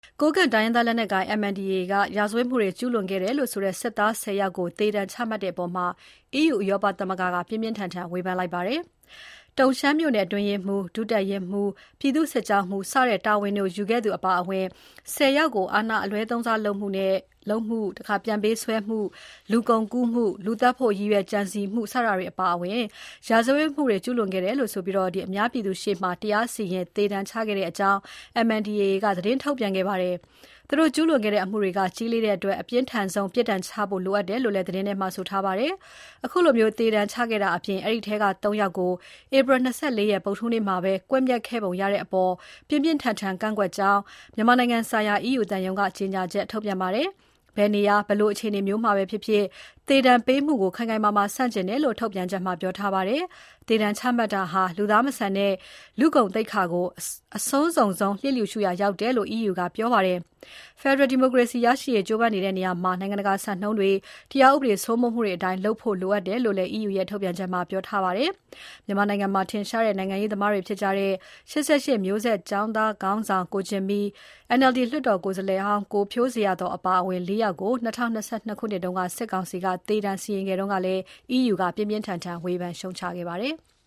ကိုးကန့်တိုင်းရင်းသားလက်နက်ကိုင် MNDAA ကရာဇဝတ်မှုတွေကျူးလွန်ခဲ့တယ်လို့ဆိုတဲ့စစ်သား 10 ယောက်ကိုသေဒဏ်ချမှတ်တဲ့အပေါ် EU ဥရောပသမဂ္ဂကပြင်းပြင်းထန်ထန်ဝေဖန်လိုက်ပါတယ်။ တုံရှမ်းမြို့နယ်အတွင်းရေးမှူး၊ ဒုတပ်ရင်းမှူး၊ ပြည်သူ့စစ်ကြောင်းမှူး စတဲ့တာဝန်တွေယူခဲ့သူအပါအဝင် 10 ယောက်ကို အာဏာအလွဲသုံးစားလုပ်မှု၊ ပြန်ပေးဆွဲမှု၊ လူကုန်ကူးမှု၊ လူသတ်ဖို့ရည်ရွယ်ကြံစည်မှု စတာတွေအပါအဝင် ရာဇဝတ်မှုတွေကျူးလွန်ခဲ့တယ်လို့ဆိုပြီး အများပြည်သူရှေ့မှာ တရားစီရင်သေဒဏ်ချခဲ့တဲ့အကြောင်း MNDAA ကသတင်းထုတ်ပြန်ခဲ့ပါတယ်။ သူတို့ကျူးလွန်ခဲ့တဲ့အမှုတွေက ကြီးလေးတဲ့အတွက် အပြင်းထန်ဆုံးပြစ်ဒဏ်ချဖို့လိုအပ်တယ်လို့လည်း သတင်းထဲမှာဆိုထားပါတယ်။ ခုလိုသေဒဏ်ချခဲ့တာအပြင် အဲဒီထဲက ၃ ယောက်ကို ဧပြီ 24 ရက် ဗုဒ္ဓဟူးနေ့မှာပဲ ကွပ်မျက်ခဲ့ပုံရတဲ့အပေါ် ပြင်းပြင်းထန်ထန်ကန့်ကွက်ကြောင်း မြန်မာနိုင်ငံဆိုင်ရာ EU သံရုံးက ကြေညာချက်ထုတ်ပြန်ပါတယ်။ ဘယ်နေရာ ဘယ်လိုအခြေအနေမျိုးမှာပဲဖြစ်ဖြစ် သေဒဏ်ပေးမှုကို ခိုင်ခိုင်မာမာဆန့်ကျင်တယ်လို့ ထုတ်ပြန်ချက်မှာပြောထားပါတယ်။ သေဒဏ်ချမှတ်တာဟာ လူသားမဆန်တဲ့ လူ့ဂုဏ်သိက္ခာကို အဆုံးစွန်ဆုံး လျစ်လျူရှုရာရောက်တယ်လို့ EU ကပြောပါတယ်။ ဖက်ဒရယ်ဒီမိုကရေစီရရှိရေးကြိုးပမ်းနေတဲ့နေရာမှာ နိုင်ငံတကာစံနှုန်းတွေ၊ တရားဥပဒေစိုးမိုးမှုတွေအတိုင်းလုပ်ဖို့လိုအပ်တယ်လို့လည်း EU ရဲ့ထုတ်ပြန်ချက်မှာပြောထားပါတယ်။ မြန်မာနိုင်ငံမှာ ထင်ရှားတဲ့နိုင်ငံရေးသမားတွေဖြစ်ကြတဲ့ ၈၈ မျိုးဆက်ကျောင်းသားခေါင်းဆောင် ကိုဂျင်မီ၊ NLD လွှတ်တော်ကိုယ်စားလှယ်ဟောင်း ကိုဖြိုးဇေယျာသော်အပါအဝင် ၄ ယောက်ကို ၂၀၂၂ ခုနှစ်က စစ်ကောင်စီက သေဒဏ်စီရင်ခဲ့တုန်းကလည်း EU ကပြင်းပြင်းထန်ထန်ဝေဖန်ရှုတ်ချခဲ့ပါတယ်။